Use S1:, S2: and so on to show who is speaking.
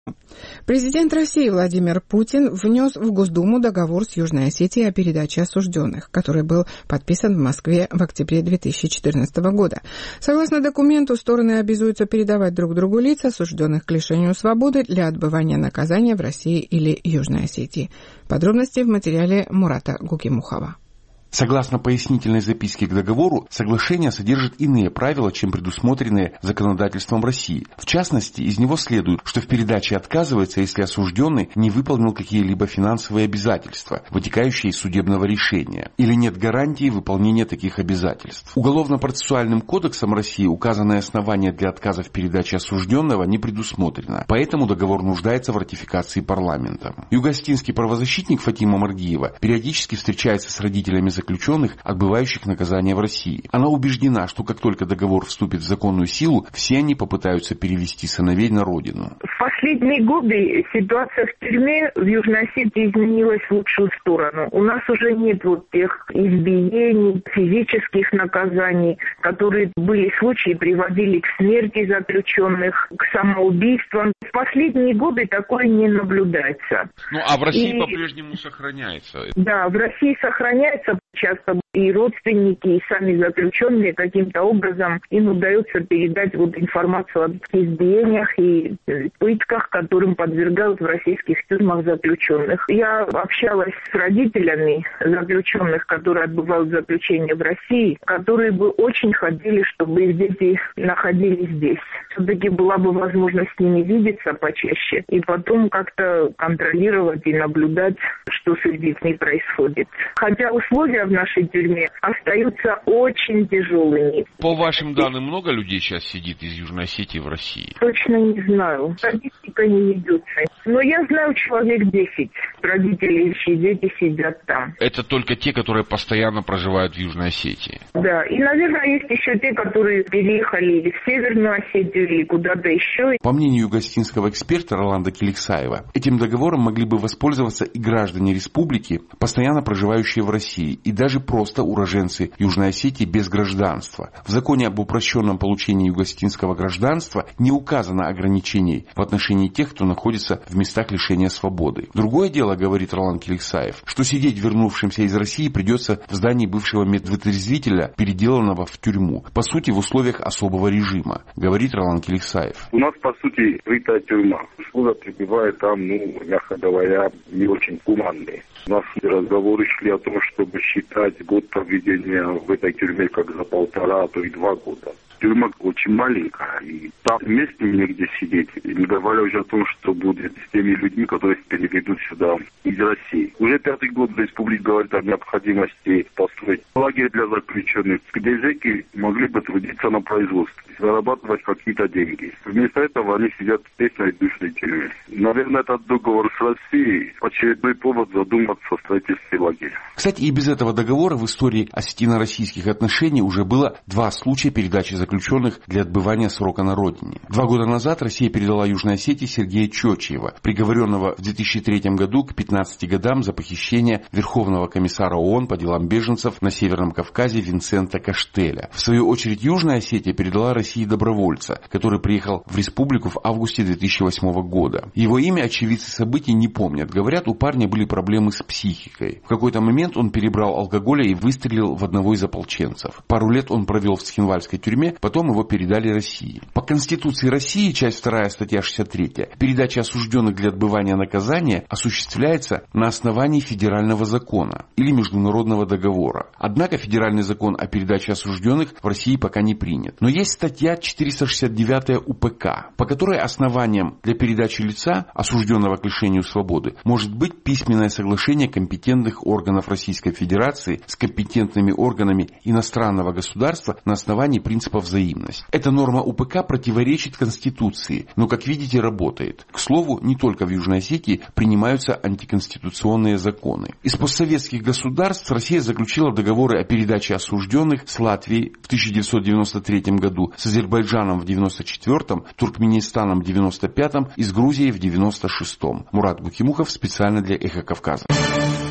S1: Президент России Владимир Путин внес в Госдуму договор с Южной Осетией о передаче осужденных, который был подписан в Москве в октябре 2014 года. Согласно документу, стороны обязуются передавать друг другу лиц, осужденных к лишению свободы для отбывания наказания в России или Южной Осетии. Подробности в материале Мурата Гукимухова.
S2: Согласно пояснительной записке к договору, соглашение содержит иные правила, чем предусмотренные законодательством России. В частности, из него следует, что в передаче отказывается, если осужденный не выполнил какие-либо финансовые обязательства, вытекающие из судебного решения, или нет гарантии выполнения таких обязательств. Уголовно-процессуальным кодексом России указанное основание для отказа в передаче осужденного не предусмотрено, поэтому договор нуждается в ратификации парламентом. Югостинский правозащитник Фатима Маргиева периодически встречается с родителями заключенных, отбывающих наказание в России. Она убеждена, что как только договор вступит в законную силу, все они попытаются перевести сыновей на родину.
S3: В последние годы ситуация в тюрьме в Южной Осетии изменилась в лучшую сторону. У нас уже нет вот тех избиений, физических наказаний, которые были случаи, приводили к смерти заключенных, к самоубийствам. В последние годы такое не наблюдается.
S2: А в России по-прежнему сохраняется?
S3: Да, в России сохраняется. Часто и родственники, и сами заключенные каким-то образом им удается передать вот информацию об избиениях и пытках, которым подвергают в российских тюрьмах заключенных. Я общалась с родителями заключенных, которые отбывают заключение в России, которые бы очень хотели, чтобы их дети находились здесь. Все-таки была бы возможность с ними видеться почаще и потом как-то контролировать и наблюдать, что с их детьми происходит. Хотя условия в нашей тюрьме остаются очень тяжелыми.
S2: По вашим данным, много людей сейчас сидит из Южной Осетии в России?
S3: Точно не знаю. Статистика не ведется. Но я знаю человек 10 родителей, чьи дети сидят там.
S2: Это только те, которые постоянно проживают в Южной Осетии?
S3: Да. И, наверное, есть еще те, которые переехали или в Северную Осетию, или куда-то еще.
S2: По мнению югостинского эксперта Роланда Келексаева, этим договором могли бы воспользоваться и граждане республики, постоянно проживающие в России, и даже просто уроженцы Южной Осетии без гражданства. В законе об упрощенном получении югостинского гражданства не указано ограничений в отношении тех, кто находится в местах лишения свободы. Другое дело, говорит Роланд Келексаев, что сидеть вернувшимся из России придется в здании бывшего медвытрезвителя, переделанного в тюрьму, по сути в условиях особого режима, говорит Роланд Келексаев.
S4: У нас, по сути, открытая тюрьма. Условия пребывают там, мягко говоря, не очень гуманные. У нас разговоры шли о том, чтобы считать год проведения в этой тюрьме как за 1,5, а то и 2 года. Тюрьма очень маленькая, и там места негде сидеть. И не говоря уже о том, что будет с теми людьми, которые переведут сюда из России. Уже 5-й год республика говорит о необходимости построить лагерь для заключенных, где зэки могли бы трудиться на производстве, зарабатывать какие-то деньги. Вместо этого они сидят в тесной душной тюрьме. Наверное, этот договор с Россией очередной повод задуматься о строительстве лагеря.
S2: Кстати, и без этого договора в истории осетино-российских отношений уже было 2 случая передачи заключенных для отбывания срока на родине. 2 года назад Россия передала Южной Осетии Сергея Чочиева, приговоренного в 2003 году к 15 годам за похищение Верховного комиссара ООН по делам беженцев на Северном Кавказе Винсента Каштеля. В свою очередь Южная Осетия передала России добровольца, который приехал в республику в августе 2008 года. Его имя очевидцы событий не помнят. Говорят, у парня были проблемы с психикой. В какой-то момент он перебрал алкоголя и выстрелил в одного из ополченцев. Пару лет он провел в Цхинвальской тюрьме, потом его передали России. По Конституции России, часть 2, статья 63, передача осужденных для отбывания наказания осуществляется на основании федерального закона или международного договора. Однако федеральный закон о передаче осужденных в России пока не принят. Но есть статья 469 УПК, по которой основанием для передачи лица, осужденного к лишению свободы, может быть письменное соглашение компетентных органов Российской Федерации с компетентными органами иностранного государства на основании принципов взаимность. Эта норма УПК противоречит Конституции, но, как видите, работает. К слову, не только в Южной Осетии принимаются антиконституционные законы. Из постсоветских государств Россия заключила договоры о передаче осужденных с Латвией в 1993 году, с Азербайджаном в 1994, Туркменистаном в 1995 и с Грузией в 1996. Мурат Гукимухов специально для Эхо Кавказа.